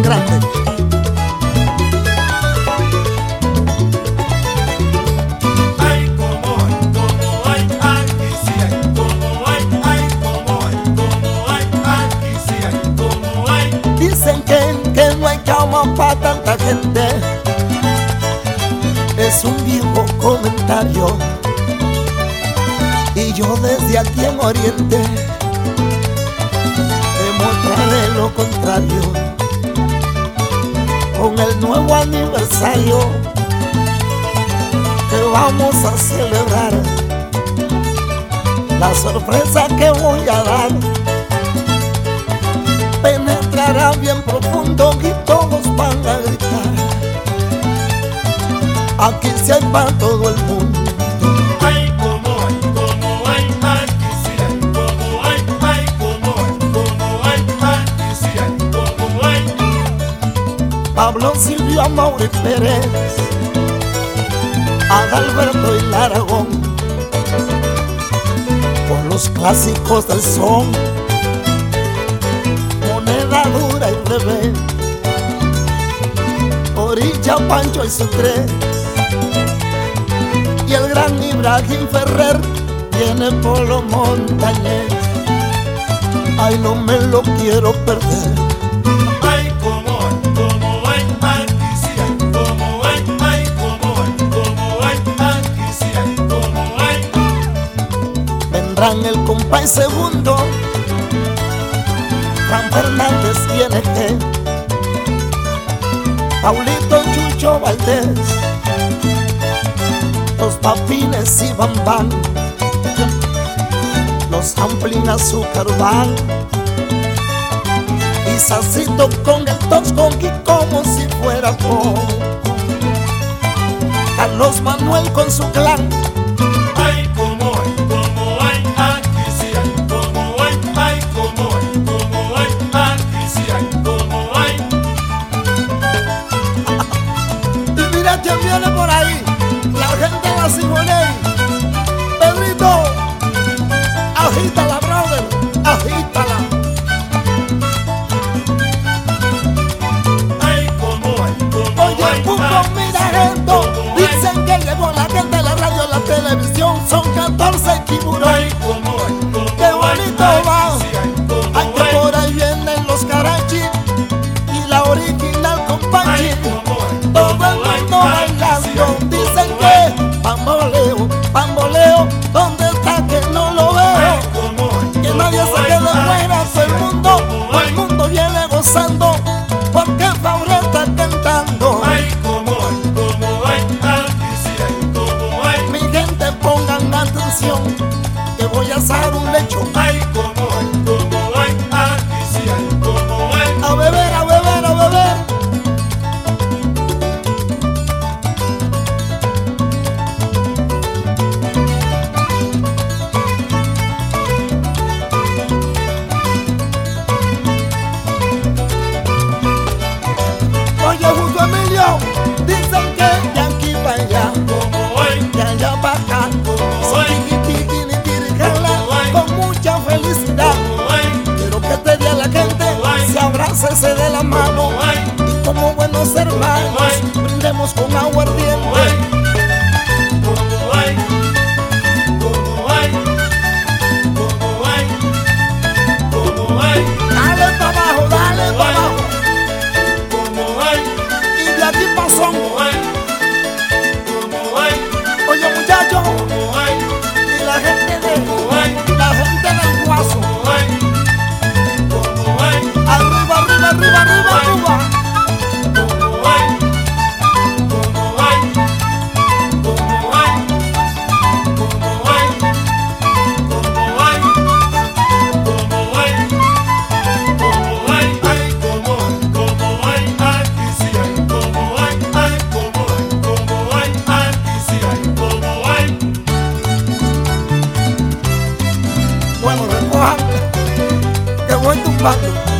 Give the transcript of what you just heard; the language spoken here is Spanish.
grande. Dicen que no hay cama para tanta gente. Es un viejo comentario, y yo desde aquí en Oriente demostraré lo contrario. Con el nuevo aniversario que vamos a celebrar, la sorpresa que voy a dar penetrará bien profundo y todos van a gritar. Aquí sí hay para todo el mundo. Ay, como hay, aquí sí hay, como hay, aquí sí hay, como hay. Pablo, Silvio, Amaury Pérez, Adalberto y Laragón, con los clásicos del son, Moneda Dura y Bebé, Orilla, Pancho y su tres, y el gran Ibrahim Ferrer viene por los Montañés. Ay, no me lo quiero perder. Ay, como hay, aquí sí hay, como hay, aquí sí hay, como hay. Vendrán el compay segundo, Juan Fernández y NG, Paulito, Chucho Valdés, los Papines y Bambán, los Amplin Azúcar Van, y Sacito con el Toxconqui como si fuera poco, Carlos Manuel con su clan. Ay, como hay, aquí sí hay, como hay, aquí sí hay, como hay. Y mira quién viene por ahí, la gente de la Simonet. Pedrito, agítala, brother, agítala. Ay, como hay, Oye, Pupo, mira esto. Dicen que llegó la gente de la radio, la televisión. Son 14 tiburones. Ay, como hay, Qué bonito va. Ay, que por ahí vienen los Karachi y la original compañía. Todo el mundo bailando. Dicen que bamboleo, bamboleo, ¿dónde está que no lo veo? Que nadie se quede fuera, todo el mundo viene gozando, porque Faure está cantando. Mi gente, pongan atención, que voy a asar un lechón. A beber, a beber, a beber. Oye, Justo Emilio, dicen que de aquí para allá, de allá para acá, son tiqui ni tirijala, con mucha felicidad. Quiero que te dé a la gente, se abrace, se dé la mano, y como buenos hermanos, brindemos con aguardiente. Dale para abajo, dale para abajo. Y de aquí pasó. Oye, muchachos, y la gente del Guaso. Arriba, arriba, arriba, arriba, arriba. Bueno, recojan, que voy tumbando.